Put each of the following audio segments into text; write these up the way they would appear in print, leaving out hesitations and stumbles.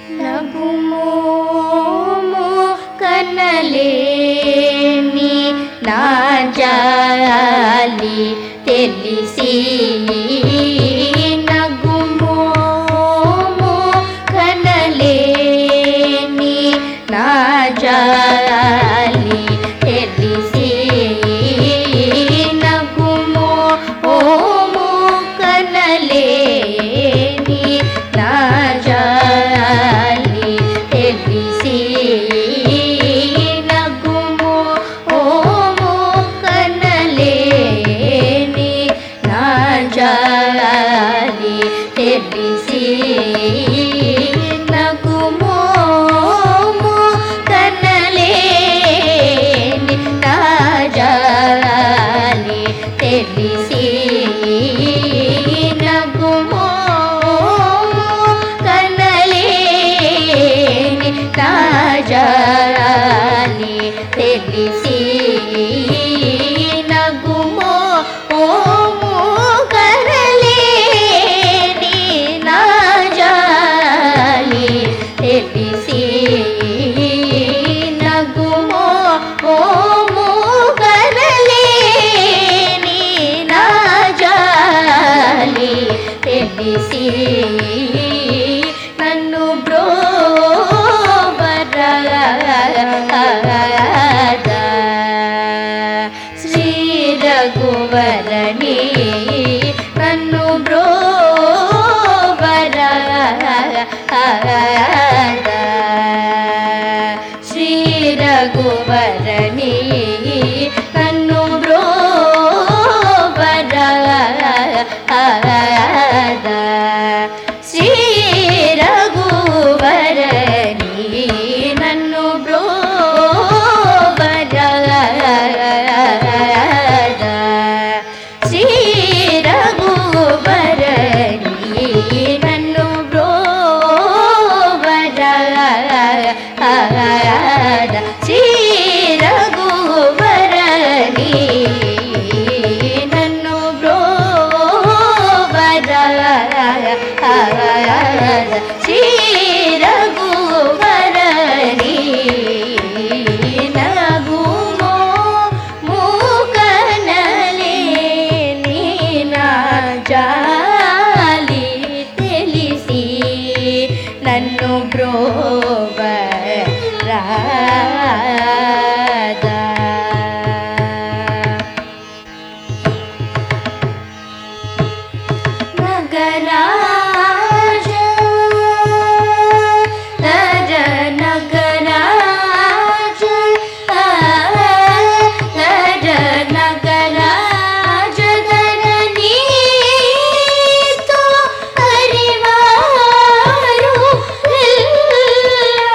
నగుమోము కనలేని నా జాలి తెలిసి నగుమోము కనలేని నా జాలి తెలిసి నగుమోము కనలేని నా జాలి తెలిసి నగుమోము కనలేని నా జాలి తెలిసి నగుమోము కనలేని నా జాలి తెలిసి నగుమోము కనలేని నా జాలి తెలిసి నగుమోము కనలేని నా జాలి తెలిసి నగుమోము కనలేని నా జాలి తెలిసి నన్ను బ్రోవరద శ్రీ రఘువరణి నన్ను బ్రోవరద శ్రీ రఘువరణి నన్ను బ్రోవరద శ్రీ రఘువరణి నన్ను బ్రోవరద శ్రీ రఘువరణి నన్ను బ్రోవరద శ్రీ రఘువరణి నన్ను బ్రోవరద శ్రీ రఘువరణి నగుమోము కనలేని నా జాలి తెలిసి నన్ను బ్రోవరద నగరాజ నర నగరాజ నర నగరాజ ధరణితో హరివారు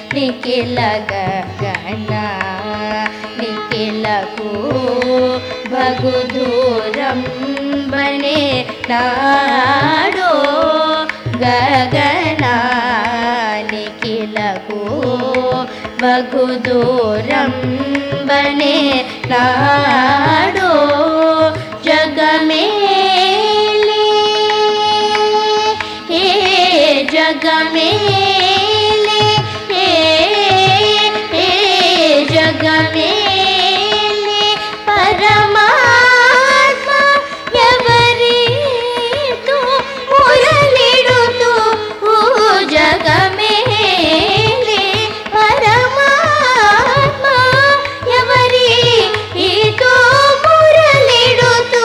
నిఖిల గగన నిఖిలకు బగు దూరం బనే నాడో గగన నిఖిలకు బగు దూరం బనే నాడో జగమేలే హే జగమేలే హే జగమేలే పరమాత్మ ఎవరితో మురళిడుతూ జగమేలే పరమాత్మ ఎవరితో మురళిడుతూ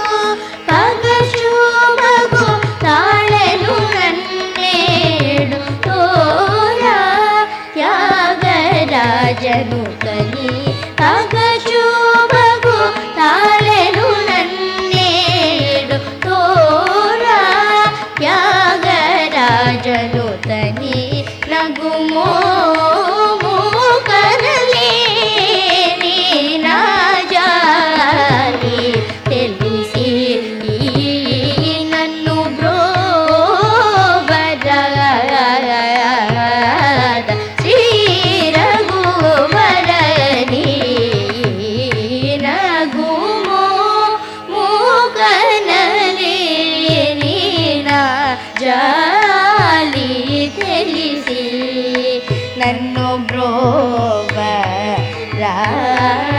పగశుభగు తాళెను నన్నేడు తోరా త్యాగరాజను కని పగశుభగు తాళెను నన్నేడు తోరా త్యాగరాజను తని నగుమో కనలేని నా జాలి తెలిసి నన్ను బ్రోబరాద శ్రీ రఘువరని నగుమో మూకనలేని నా జాలి తెలిసి నన్ను బ్రోబరాద